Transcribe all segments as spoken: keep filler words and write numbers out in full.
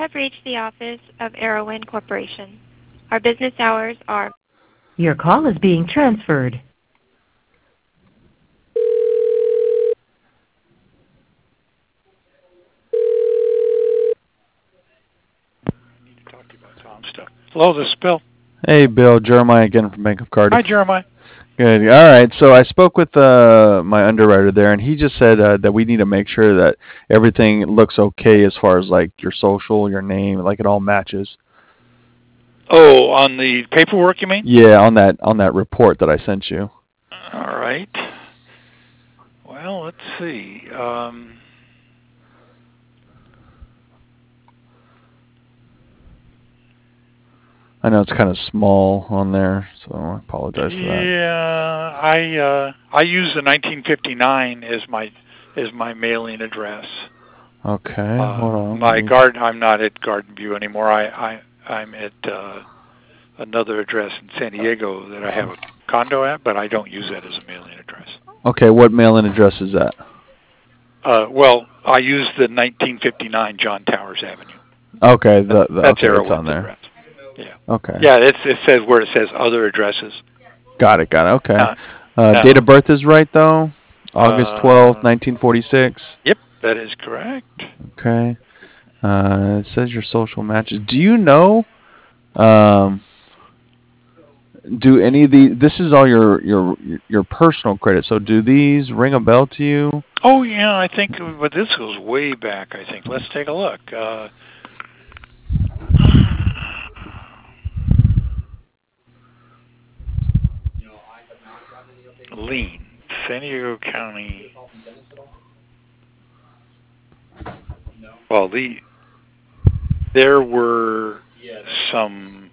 have reached the office of Arrowin Corporation. Our business hours are... Your call is being transferred. Talk to you about Tom stuff. Hello, this is Bill. Hey, Bill. Jeremiah again from Bank of Cardiff. Hi, Jeremiah. Good. All right. So I spoke with uh, my underwriter there, and he just said uh, that we need to make sure that everything looks okay as far as like your social, your name, like it all matches. Oh, on the paperwork, you mean? Yeah, on that on that report that I sent you. All right. Well, let's see. Um, I know it's kind of small on there, so I apologize for that. Yeah, I uh, I use the nineteen fifty-nine as my as my mailing address. Okay, uh, hold on. My garden. I'm not at Garden View anymore. I I I'm at uh, another address in San Diego that I have a condo at, but I don't use that as a mailing address. Okay, what mailing address is that? Uh, well, I use the nineteen fifty-nine John Towers Avenue. Okay, the, the That's okay, it's Arrowin's on there. address. Yeah. Okay. Yeah, it's, it says where it says other addresses. Got it. Got it. Okay. Uh, uh, no. Date of birth is right though. August twelfth, Uh, nineteen forty-six. Yep, that is correct. Okay. Uh, it says your social matches. Do you know? Um, do any of the? This is all your your your personal credit. So do these ring a bell to you? Oh yeah, I think, but this goes way back. I think. Let's take a look. Uh, Lien, San Diego County. Well, the there were some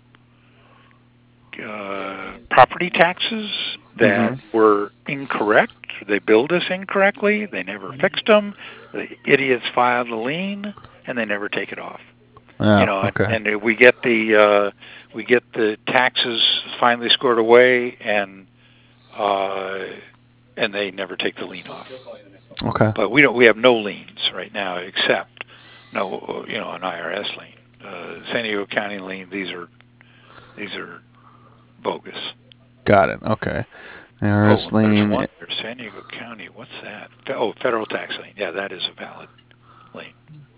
uh, property taxes that Mm-hmm. were incorrect. They billed us incorrectly. They never fixed them. The idiots filed a lien, and they never take it off. Oh, you know, okay. and, and we get the uh, we get the taxes finally scored away, and uh, and they never take the lien off. Okay. But we don't. We have no liens right now, except no, you know, an I R S lien, uh, San Diego County lien. These are these are bogus. Got it. Okay. I R S oh, there's lien. one. There's San Diego County. What's that? Oh, federal tax lien. Yeah, that is a valid lien.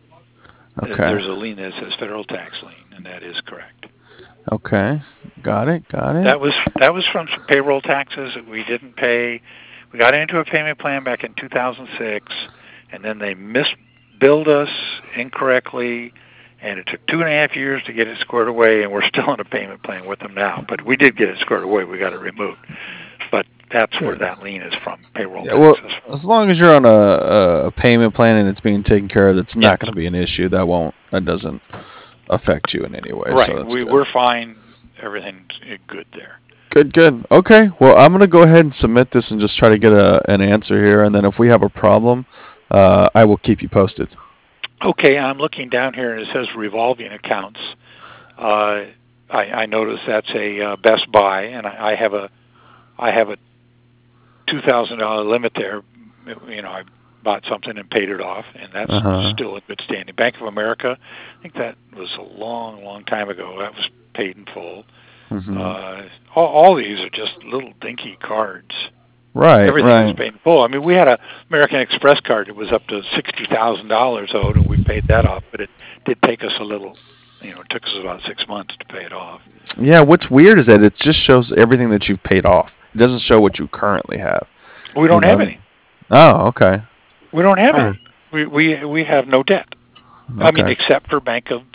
Okay. There's a lien that says federal tax lien, and that is correct. Okay. Got it. Got it. That was that was from some payroll taxes that we didn't pay. We got into a payment plan back in two thousand six, and then they misbilled us incorrectly, and it took two and a half years to get it squared away, and we're still on a payment plan with them now. But we did get it squared away. We got it removed. But that's where that lien is from, payroll Yeah, well, taxes. as long as you're on a, a payment plan and it's being taken care of, it's not Yes. going to be an issue. That won't. That doesn't affect you in any way. Right. So we good. we're fine. Everything's good there. Good, good. Okay. Well, I'm going to go ahead and submit this and just try to get a, an answer here. And then if we have a problem, uh, I will keep you posted. Okay, I'm looking down here and it says revolving accounts. Uh, I, I notice that's a uh, Best Buy, and I, I have a I have a two thousand dollar limit there. You know, I bought something and paid it off, and that's Uh-huh. still in good standing. Bank of America, I think that was a long, long time ago. That was paid in full. Mm-hmm. Uh, all, all these are just little dinky cards. Right, Everything right. was paid in full. I mean, we had a American Express card that was up to sixty thousand dollars owed, and we paid that off. But it did take us a little. You know, it took us about six months to pay it off. Yeah, what's weird is that it just shows everything that you've paid off. It doesn't show what you currently have. We don't You have know? any. Oh, okay. We don't have Hmm. any. We we we have no debt. I mean, Okay. except for Bank of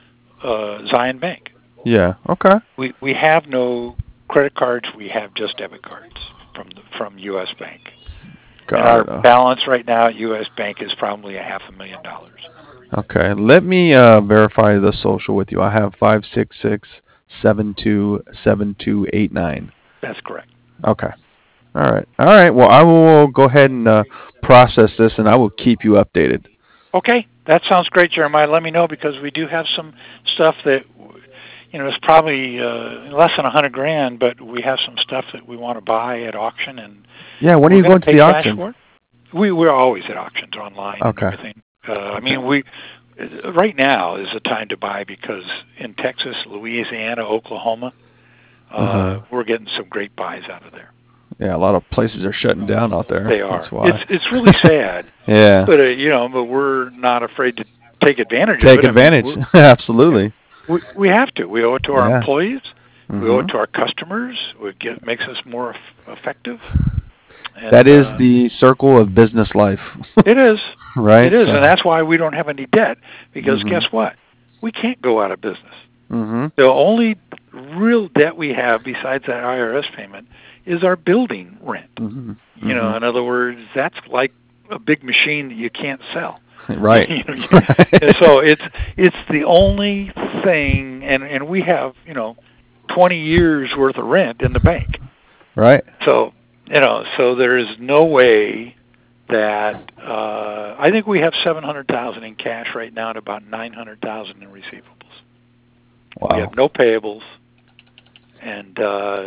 uh, Zion Bank. Yeah, okay. We we have no credit cards. We have just debit cards from the, from U S Bank. Got and our it. Uh, balance right now at U S Bank is probably a half a million dollars. Okay, let me uh, verify the social with you. I have five six six seven two seven two eight nine. That's correct. Okay. All right. All right. Well, I will go ahead and uh, process this, and I will keep you updated. Okay, that sounds great, Jeremiah. Let me know because we do have some stuff that, you know, it's probably uh, less than a hundred grand, but we have some stuff that we want to buy at auction, and Yeah. When are you we're gonna going to pay the cash auction? for it. We we're always at auctions online Okay. and everything. Uh, I mean, we right now is the time to buy because in Texas, Louisiana, Oklahoma, uh, Uh-huh. we're getting some great buys out of there. Yeah, a lot of places are shutting down out there. They are. That's why. It's it's really sad. Yeah. But uh, you know, but we're not afraid to take advantage Take of it. advantage. I mean, Absolutely. we we have to. We owe it to our Yeah. employees. Mm-hmm. We owe it to our customers. It get, makes us more f- effective. And, That is uh, the circle of business life. It is. Right? It is, So- and that's why we don't have any debt. Because Mhm. guess what? We can't go out of business. Mm-hmm. The only real debt we have besides that I R S payment is our building rent. Mm-hmm. You know, in other words, that's like a big machine that you can't sell. Right. You know, you- and so it's it's the only thing, and and we have you know twenty years worth of rent in the bank. Right. So you know, so there is no way that uh, I think we have seven hundred thousand in cash right now and about nine hundred thousand in receivables. Wow. We have no payables, and uh,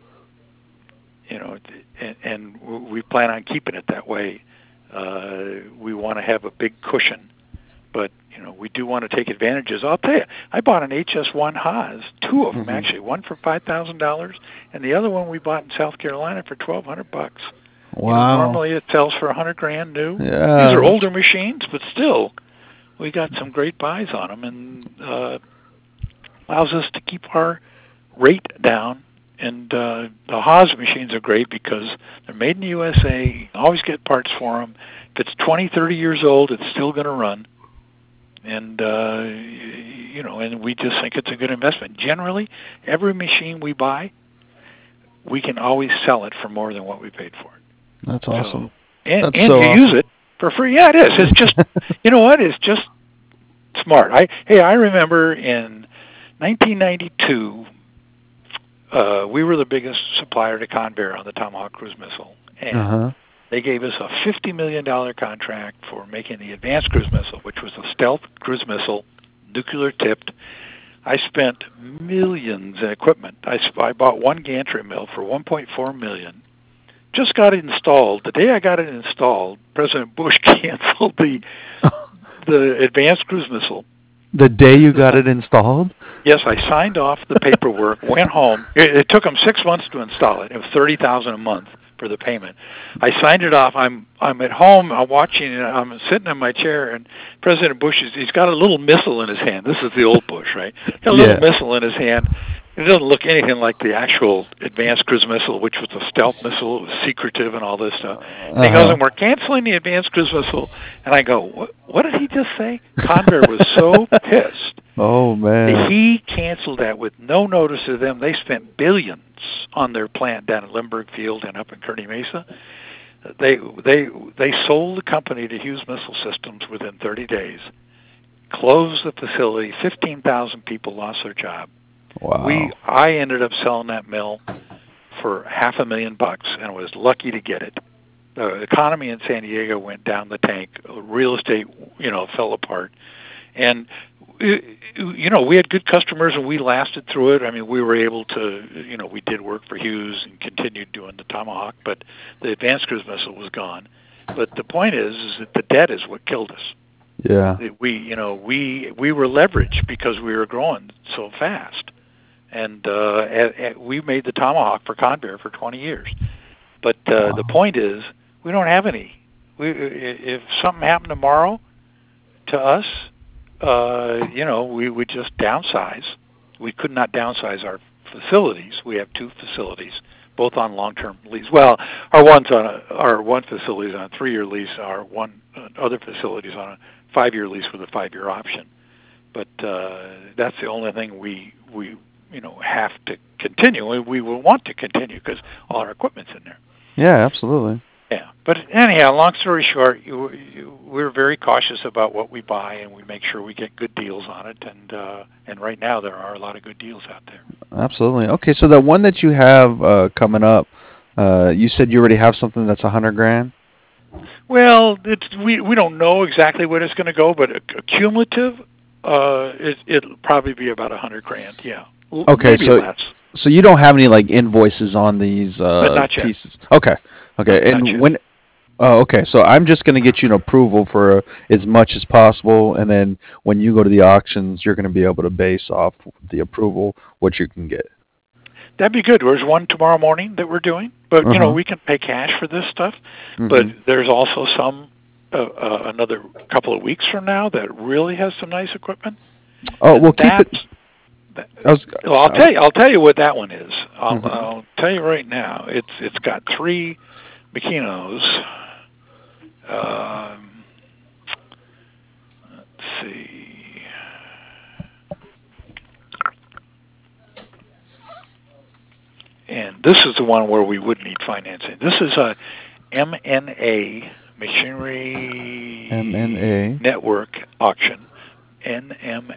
you know, and, and we plan on keeping it that way. Uh, we want to have a big cushion, but you know, we do want to take advantages. I'll tell you, I bought an H S one Haas, two of them Mhm. actually, one for five thousand dollars, and the other one we bought in South Carolina for twelve hundred bucks. You know, Wow. normally it sells for a hundred grand new. Yeah. These are older machines, but still, we got some great buys on them, and uh, allows us to keep our rate down. And uh, the Haas machines are great because they're made in the U S A. You always get parts for them. If it's twenty, thirty years old, it's still going to run. And uh, you know, and we just think it's a good investment. Generally, every machine we buy, we can always sell it for more than what we paid for it. That's awesome. So, and That's and so you awesome. use it for free. Yeah, it is. It's just, you know what? It's just smart. I hey, I remember in nineteen ninety-two, uh, we were the biggest supplier to Convair on the Tomahawk cruise missile, and Uh-huh. they gave us a fifty million dollars contract for making the advanced cruise missile, which was a stealth cruise missile, nuclear tipped. I spent millions in equipment. I, sp- I bought one gantry mill for one point four million dollars. Just got it installed. The day I got it installed, President Bush canceled the the advanced cruise missile. The day you got it installed? Yes, I signed off the paperwork, went home. It, it took them six months to install it. It was thirty thousand dollars a month for the payment. I signed it off. I'm I'm at home. I'm watching it. I'm sitting in my chair, and President Bush is he's got a little missile in his hand. This is the old Bush, right? Got a little Yeah. missile in his hand. It doesn't look anything like the actual advanced cruise missile, which was a stealth missile. It was secretive and all this stuff. And he goes, Uh-huh. and we're canceling the advanced cruise missile. And I go, what, what did he just say? Convair was so pissed. Oh, man. He canceled that with no notice to them. They spent billions on their plant down at Lindbergh Field and up in Kearney Mesa. They they they sold the company to Hughes Missile Systems within thirty days. Closed the facility. Fifteen thousand people lost their job. Wow. We I ended up selling that mill for half a million bucks and was lucky to get it. The economy in San Diego went down the tank. Real estate, you know, fell apart. And you know, we had good customers and we lasted through it. I mean, we were able to, you know, we did work for Hughes and continued doing the Tomahawk, but the advanced cruise missile was gone. But the point is, is that the debt is what killed us. Yeah. We, you know, we we were leveraged because we were growing so fast, and uh, at, at, we made the Tomahawk for Convair for twenty years. But uh, Wow. the point is, we don't have any. We, if something happened tomorrow to us, uh, you know, we would just downsize. We could not downsize our facilities. We have two facilities, both on long-term lease. Well, our one's on a, our one facility is on a three-year lease. Our one uh, other facility is on a five-year lease with a five-year option. But uh, that's the only thing we we you know have to continue. We, we will want to continue because all our equipment's in there. Yeah, absolutely. Yeah, but anyhow, long story short, you, you, we're very cautious about what we buy, and we make sure we get good deals on it. And uh, and right now, there are a lot of good deals out there. Absolutely. Okay, so the one that you have uh, coming up, uh, you said you already have something that's a hundred grand. Well, it's, we we don't know exactly what it's going to go, but a, a cumulative, uh, it, it'll probably be about a hundred grand. Yeah. L- Okay, maybe so less. so you don't have any like invoices on these uh, But not yet. pieces. Okay. Okay, Not and yet. when Oh, okay. So I'm just going to get you an approval for as much as possible, and then when you go to the auctions, you're going to be able to base off the approval what you can get. That'd be good. There's one tomorrow morning that we're doing, but you know Uh-huh. we can pay cash for this stuff. hmm But there's also some uh, uh, another couple of weeks from now that really has some nice equipment. Oh, And well, keep it. that's- that- I was, well, I'll I tell was, you. I'll tell you what that one is. I'll, Mhm. I'll tell you right now. It's it's got three Makinos. Um, let's see. And this is the one where we would need financing. This is a M N A Machinery M N A. Network auction. N M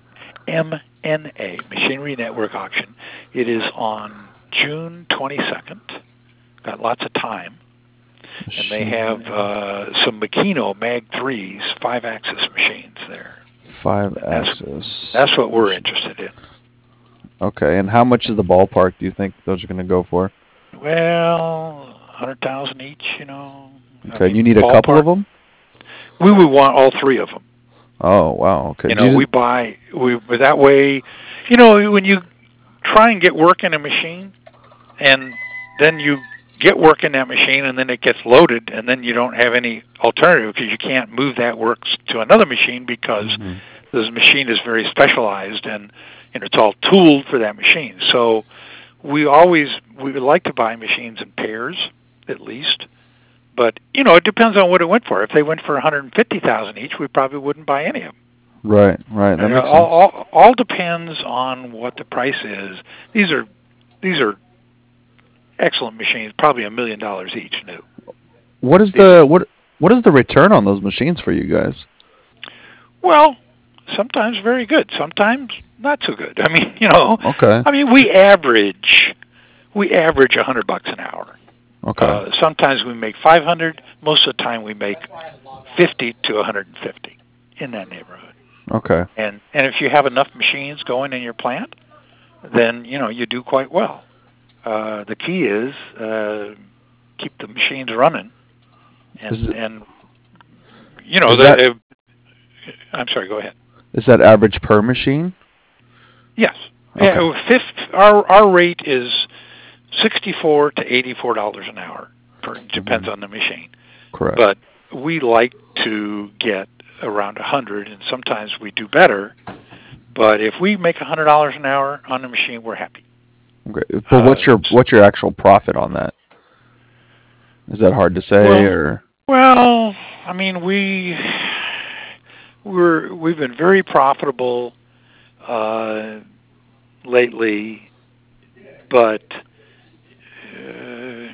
M N A Machinery Network auction. It is on June twenty-second. Got lots of time. And they have uh, some Makino Mag threes, five-axis machines there. Five That's, axis. that's what we're interested in. Okay, and how much is the ballpark do you think those are going to go for? Well, one hundred thousand each, you know. Okay, I mean, you need a couple ballpark. of them? We would want all three of them. Oh, wow. Okay. You Do know, we buy we but that way. You know, when you try and get work in a machine, and then you get work in that machine, and then it gets loaded, and then you don't have any alternative because you can't move that work to another machine because Mhm. this machine is very specialized and and it's all tooled for that machine. So we always we would like to buy machines in pairs at least. But, you know, it depends on what it went for. If they went for one hundred fifty thousand each, we probably wouldn't buy any of them. Right, right. That Uh, makes all, sense. all, all depends on what the price is. These are these are excellent machines, probably a million dollars each new. What is the what what is the return on those machines for you guys? Well, sometimes very good, sometimes not so good. I mean, you know, Okay. I mean, we average we average a hundred bucks an hour. Okay. Uh, sometimes we make five hundred. Most of the time, we make fifty to one hundred fifty in that neighborhood. Okay. And and if you have enough machines going in your plant, then you know you do quite well. Uh, the key is uh, keep the machines running, and Is it- and you know is the. that- uh, I'm sorry. Go ahead. Is that average per machine? Yes. Okay. Yeah, fifth, our our rate is sixty-four to eighty-four dollars an hour. Per, depends on the machine. Correct. But we like to get around a hundred, and sometimes we do better. But if we make a hundred dollars an hour on the machine, we're happy. Okay. But what's your what's your actual profit on that? Is that hard to say Well- or? Well, I mean, we we're we've been very profitable uh, lately, but uh,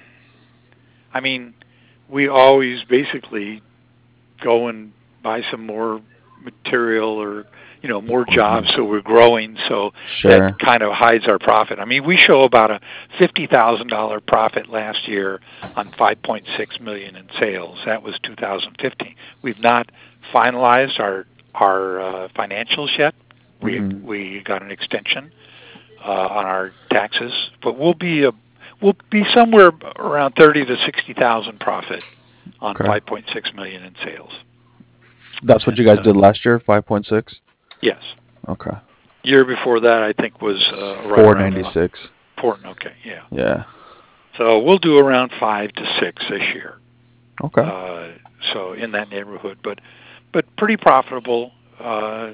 I mean, we always basically go and buy some more material or you know more jobs, so we're growing. So Sure. that kind of hides our profit. I mean, we show about a fifty thousand dollar profit last year on five point six million in sales. That was two thousand fifteen. We've not finalized our our uh, financials yet. We Mhm. we got an extension uh, on our taxes, but we'll be a we'll be somewhere around thirty to sixty thousand profit on Okay. five point six million in sales. That's what you guys did last year, five point six? Yes. Okay. Year before that, I think was uh, right four around ninety-six. Four. Okay, yeah. Yeah. So we'll do around five to six this year. Okay. Uh, so in that neighborhood, but but pretty profitable. Uh,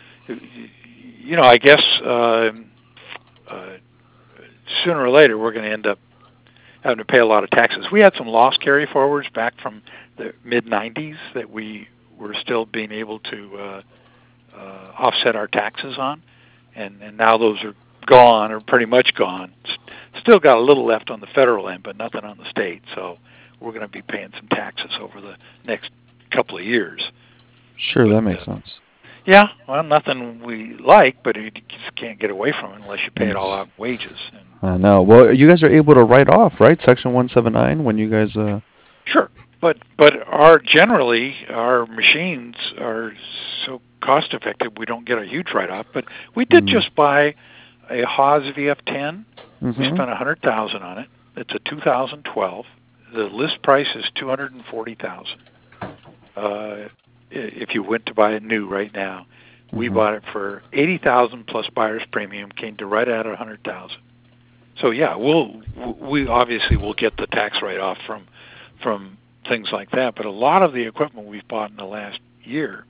you know, I guess uh, uh, sooner or later we're going to end up having to pay a lot of taxes. We had some loss carry forwards back from the mid nineties that we were still being able to uh, uh, offset our taxes on, and and now those are gone or pretty much gone. S- Still got a little left on the federal end, but nothing on the state. So we're going to be paying some taxes over the next couple of years. Sure, that but, makes uh, sense. Yeah, well, nothing we like, but you just can't get away from it unless you pay it all out in wages. And I know. Well, you guys are able to write off, right? Section one seventy-nine when you guys uh sure, but but our generally our machines are so cost effective we don't get a huge write off. But we did Mhm. just buy a Haas V F ten. We mhm. spent a hundred thousand on it. It's a two thousand twelve. the list price is two hundred and forty thousand. Uh, if you went to buy it new right now, we Mhm. bought it for eighty thousand plus buyer's premium, came to right at a hundred thousand. So yeah, we'll we obviously will get the tax write-off from from things like that. But a lot of the equipment we've bought in the last year,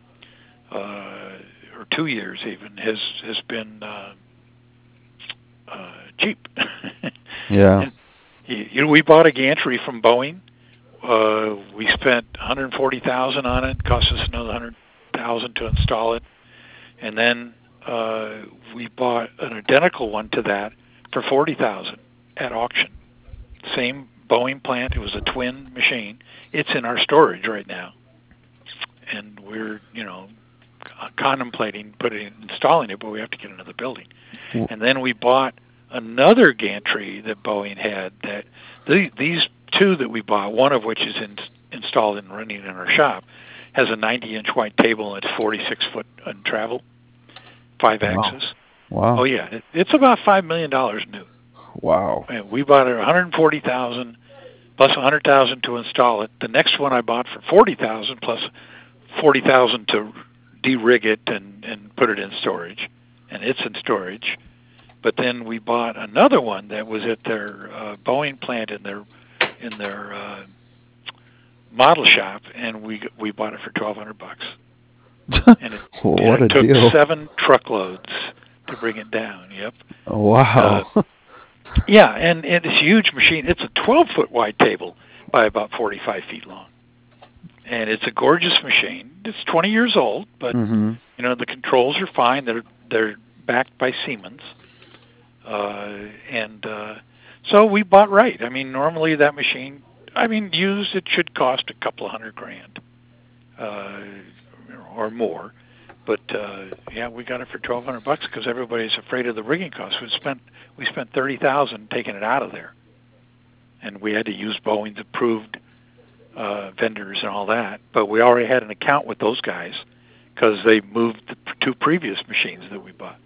uh, or two years even, has has been uh, uh, cheap. Yeah. And, you know, we bought a gantry from Boeing. Uh, we spent one hundred forty thousand on it. Cost us another one hundred thousand to install it, and then uh, we bought an identical one to that for forty thousand at auction. Same Boeing plant. It was a twin machine. It's in our storage right now, and we're you know contemplating putting installing it, but we have to get another building. And then we bought another gantry that Boeing had. That the, these two that we bought, one of which is in, installed and running in our shop, has a ninety-inch wide table and it's forty-six foot on travel, five axis. Wow. Oh yeah, it, it's about five million dollars new. Wow. And we bought it one hundred forty thousand plus one hundred thousand to install it. The next one I bought for forty thousand plus forty thousand to de-rig it and, and put it in storage, and it's in storage. But then we bought another one that was at their uh, Boeing plant in their in their uh, model shop, and we we bought it for twelve hundred bucks. And it, what and it a took deal! seven truckloads to bring it down. Yep. Wow. Uh, yeah, and, and it's a huge machine. It's a twelve foot wide table by about forty-five feet long, and it's a gorgeous machine. It's twenty years old, but Mhm. you know the controls are fine. They're they're backed by Siemens, uh, and uh, so we bought right. I mean, normally that machine, I mean, used it should cost a couple of hundred grand uh, or more. But uh, yeah, we got it for twelve hundred bucks because everybody's afraid of the rigging costs. We spent we spent thirty thousand taking it out of there, and we had to use Boeing's approved uh, vendors and all that. But we already had an account with those guys because they moved the two previous machines that we bought.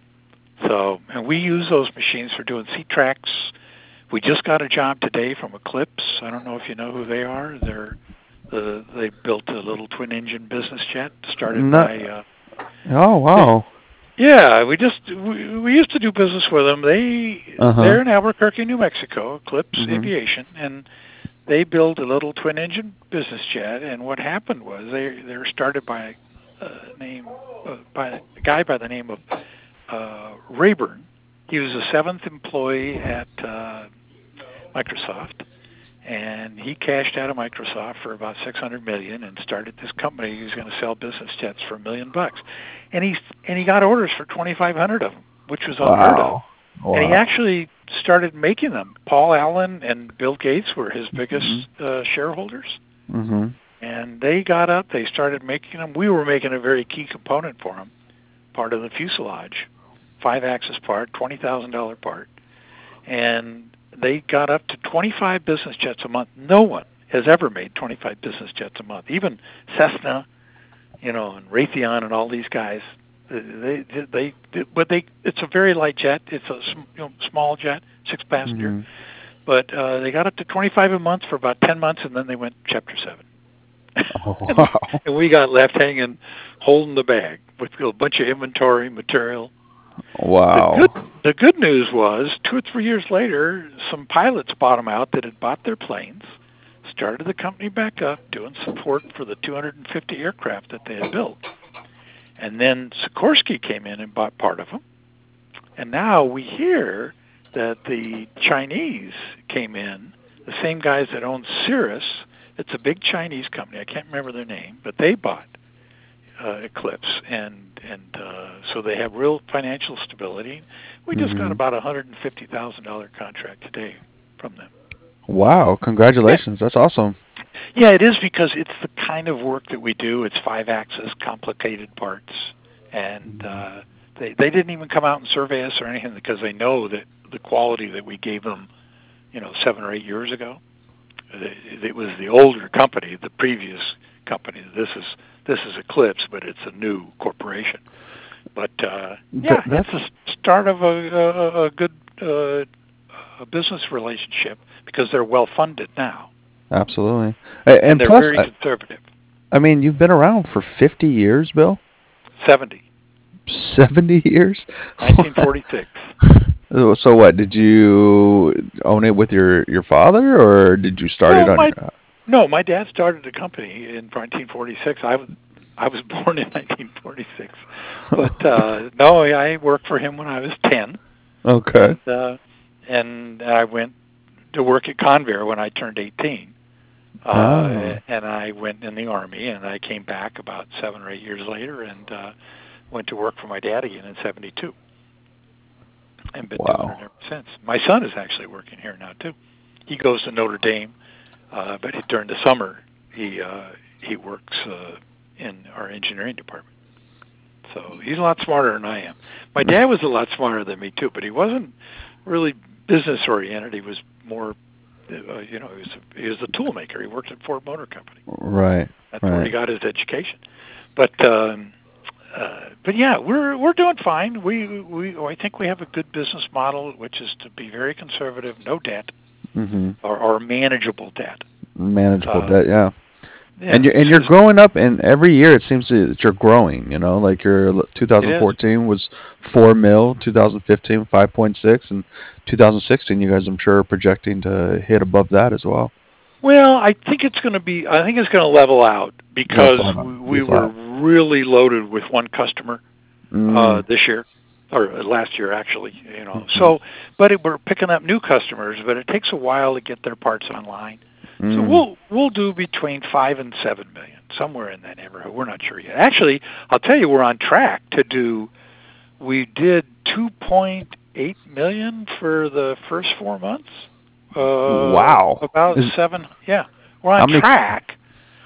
So, and we use those machines for doing seat tracks. We just got a job today from Eclipse. I don't know if you know who they are. They're the they built a little twin-engine business jet started No. by. Uh, Oh wow. yeah, we just we, we used to do business with them. They Uh-huh. they're in Albuquerque, New Mexico, Eclipse Mhm. Aviation, and they built a little twin-engine business jet. And what happened was they they were started by a name uh, by a guy by the name of uh, Rayburn. He was the seventh employee at uh, Microsoft, and he cashed out of Microsoft for about six hundred million dollars and started this company. He was going to sell business jets for a million bucks, and he and he got orders for twenty-five hundred of them, which was unheard of. Wow. Wow. And he actually started making them. Paul Allen and Bill Gates were his biggest Mhm. uh, shareholders, Mhm. and they got up. They started making them. We were making a very key component for them, part of the fuselage, five-axis part, twenty thousand dollar part, and they got up to twenty-five business jets a month. No one has ever made twenty-five business jets a month. Even Cessna, you know, and Raytheon and all these guys, they, they, they but they, it's a very light jet. It's a sm- you know, small jet, six passenger. Mhm. But uh, they got up to twenty-five a month for about ten months, and then they went Chapter seven. Oh, wow. And we got left hanging, holding the bag with a bunch of inventory material. Wow. The good, the good news was, two or three years later, some pilots bought them out that had bought their planes, started the company back up, doing support for the two hundred fifty aircraft that they had built. And then Sikorsky came in and bought part of them. And now we hear that the Chinese came in, the same guys that own Cirrus. It's a big Chinese company. I can't remember their name, but they bought uh, Eclipse, and and uh, so they have real financial stability. We just Mhm. got about a hundred and fifty thousand dollar contract today from them. Wow. Congratulations. That's awesome. Yeah, it is because it's the kind of work that we do. It's five-axis, complicated parts, and uh, they they didn't even come out and survey us or anything because they know that the quality that we gave them, you know, seven or eight years ago. It, it was the older company, the previous company. This is this is Eclipse, but it's a new corporation. But uh, yeah, Th- that's the start of a, a, a good uh, a business relationship because they're well funded now. Absolutely. And, And they're plus, very I, conservative. I mean, you've been around for fifty years, Bill? seventy. seventy years? nineteen forty-six. So what, did you own it with your, your father, or did you start no, it on my, your own? No, my dad started the company in nineteen forty-six. I was I was born in nineteen forty-six. But uh, no, I worked for him when I was ten. Okay. And, uh, and I went to work at Convair when I turned eighteen. Uh, Oh. And I went in the Army, and I came back about seven or eight years later and uh, went to work for my dad again in seventy-two. And been Wow. doing it ever since. My son is actually working here now, too. He goes to Notre Dame, uh, but he, during the summer, he uh, he works uh, in our engineering department. So he's a lot smarter than I am. My dad was a lot smarter than me, too, but he wasn't really business-oriented. He was more, uh, you know, he was, a, he was a tool maker. He worked at Ford Motor Company. Right. That's where he Right. got his education. But um, uh, but yeah, we're we're doing fine. We we I think we have a good business model, which is to be very conservative, no debt, Mm-hmm. or, or manageable debt. Manageable Uh, debt, yeah. Yeah, And you're and you're it's- growing up, and every year it seems to, that you're growing. You know, like your twenty fourteen was four mil, twenty fifteen five point six, and two thousand sixteen you guys I'm sure are projecting to hit above that as well. Well, I think it's going to be. I think it's going to level out because flat. we, we Be were flat. really loaded with one customer Mm. uh, this year, or last year actually. You know, Mhm. so but it, we're picking up new customers, but it takes a while to get their parts online. So Mm. we'll we'll do between five and seven million, somewhere in that neighborhood. We're not sure yet. Actually, I'll tell you, we're on track to do. We did two point eight million for the first four months. Uh, Wow. About Is- seven. Yeah, we're How on many- track.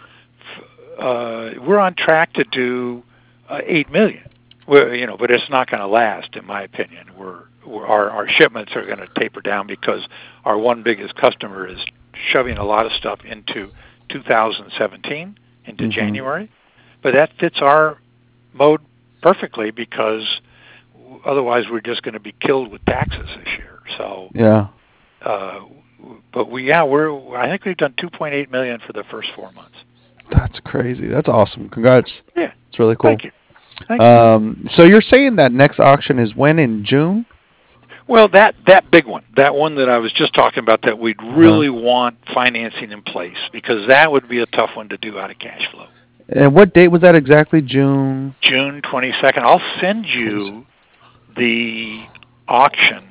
Uh, we're on track to do uh, eight million. We're, you know, but it's not going to last, in my opinion. We're, we're our our shipments are going to taper down because our one biggest customer is shoving a lot of stuff into two thousand seventeen, into Mhm. January. But that fits our mode perfectly because otherwise we're just going to be killed with taxes this year. So, Yeah. uh, but we yeah we're I think we've done two point eight million for the first four months. That's crazy. That's awesome. Congrats. Yeah, It's really cool. thank you. Thank you. Um, so you're saying that next auction is when, in June? Well, that that big one, that one that I was just talking about, that we'd really want financing in place because that would be a tough one to do out of cash flow. And what date was that exactly? June? June twenty-second. I'll send you the auction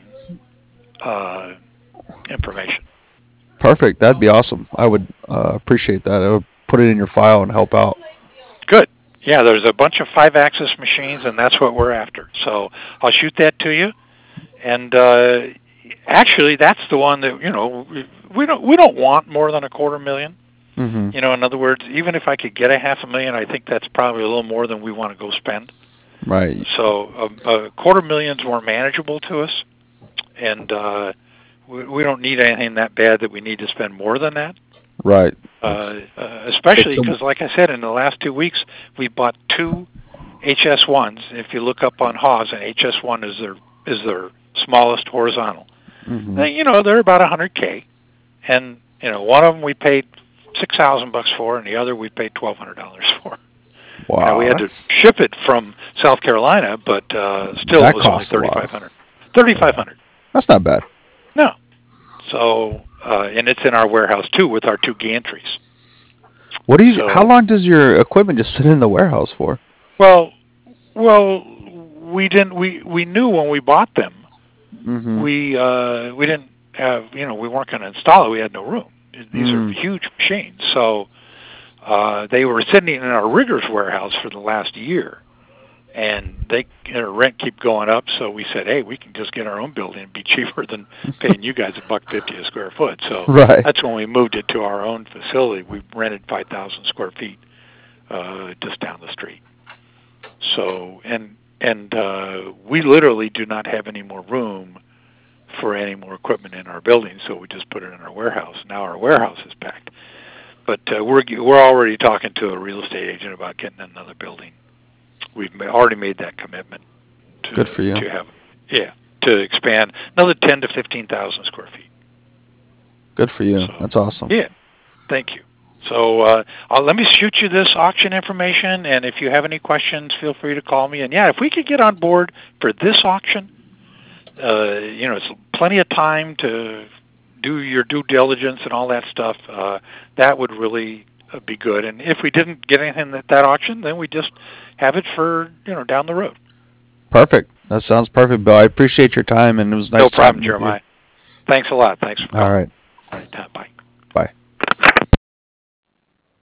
uh, information. Perfect. That'd be awesome. I would uh, appreciate that. I would put it in your file and help out. Good. Yeah, there's a bunch of five-axis machines, and that's what we're after. So I'll shoot that to you. And uh, actually, that's the one that you know we don't we don't want more than a quarter million. Mm-hmm. You know, in other words, even if I could get a half a million, I think that's probably a little more than we want to go spend. Right. So a, a quarter million's more manageable to us, and uh, we, we don't need anything that bad that we need to spend more than that. Right. Uh, uh, especially It's a- because, like I said, in the last two weeks, we bought two H S ones. If you look up on Haas, an H S one is their is their smallest horizontal. Mhm. They, you know, they're about one hundred K, and you know, one of them we paid six thousand bucks for, and the other we paid twelve hundred dollars for. Wow. Now, we had to that's- ship it from South Carolina, but uh, still That it was only costs a lot. thirty-five hundred. thirty-five hundred. That's not bad. No. So, uh, and it's in our warehouse too with our two gantries. What do you? So- how long does your equipment just sit in the warehouse for? Well, well, we didn't. We we knew when we bought them. Mm-hmm. We uh, we didn't have. You know, we weren't going to install it. We had no room. These Mm. are huge machines. So uh, they were sitting in our riggers warehouse for the last year, and they their rent keep going up. So we said, hey, we can just get our own building and be cheaper than paying you guys a buck fifty a square foot. So Right. that's when we moved it to our own facility. We rented five thousand square feet uh, just down the street. So and and uh, we literally do not have any more room for any more equipment in our building, so we just put it in our warehouse. Now our warehouse is packed, but uh, we're we're already talking to a real estate agent about getting another building. We've ma- already made that commitment. To, Good for you. To have, yeah, to expand another ten to fifteen thousand square feet. Good for you. So, That's awesome. Yeah, thank you. So uh, I'll, let me shoot you this auction information, and if you have any questions, feel free to call me. And yeah, if we could get on board for this auction, uh, you know, it's plenty of time to do your due diligence and all that stuff. Uh, that would really uh, be good. And if we didn't get anything at that auction, then we just have it for, you know, down the road. Perfect. That sounds perfect, Bill. I appreciate your time, and it was nice. No problem, talking with you. Jeremiah. Thanks a lot. Thanks for calling. All right. All right. Bye.